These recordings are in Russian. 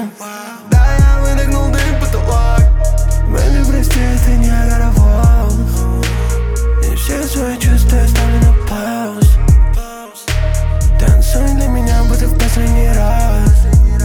мину. Да, я выдохнул дым, потолок. Baby, прости, это не Агаровоз. И все свои чувства оставлю на пауз. Танцуй для меня, будто в последний раз.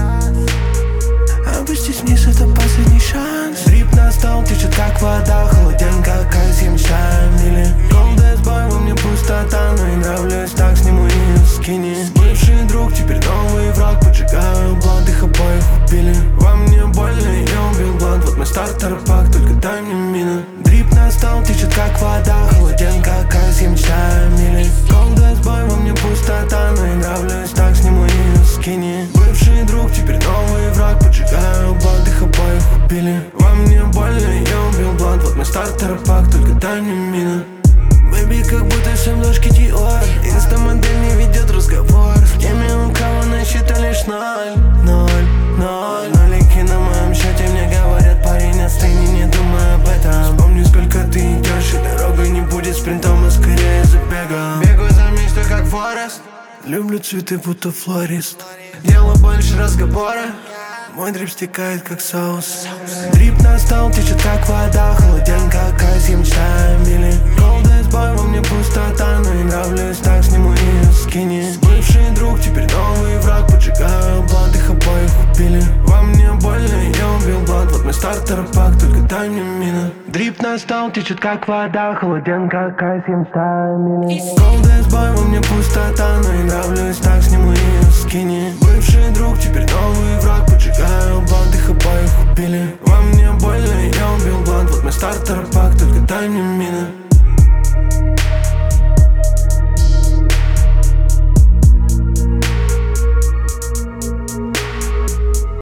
Опустись вниз, это последний шанс. Дрип настал, течет как вода, холоден как айс, я мечтаю о миле. Голдес бой, во мне пустота, но и нравлюсь, так сниму и скини. Бывший друг, теперь новый враг, поджигаю блант, их обоих убили. Во мне больно, я убил блант, вот мой стартер-пак, только дай мне мину. Дрип настал, течет как вода, холоден как айс, я мечтаю о миле. Голдес бой, во мне пустота, но и нравлюсь, так сниму и скини. Бывший друг, теперь новый враг, поджигаю блант, их обоих убили. Во мне больно, я убил блант, вот мой стартер-пак, только дай мне мину. Бэби, как будто все ножки Диор. Инстамодель не ведет разговор. В теме у кого на счету лишь ноль. Нолики на моем счете, мне говорят: парень, остыни, не думай об этом. Вспомни, сколько ты идешь, и дорога не будет спринтом, а скорее забегом. Бегаю за мечтой, как Форест. Люблю цветы, будто флорист. Дело больше разговора. Мой дрип стекает, как соус. Дрип настал, течет как вода, холоден как айс, я мечтаю о миле. Голдес бой, во мне пустота, но и нравлюсь, так сниму и скини. Бывший друг, теперь новый враг, поджигаю блант, их обоих убили. Во мне больно, я убил блант, вот мой стартер-пак, только дай мне мину. Дрип настал, течет как вода, холоден как айс, я мечтаю о миле. Голдес бой, во мне пустота, но и нравлюсь, так сниму и скини. Бывший друг, теперь новый враг, поджигаю блант, их обоих убили. Во мне больно, я убил блант, вот мой стартер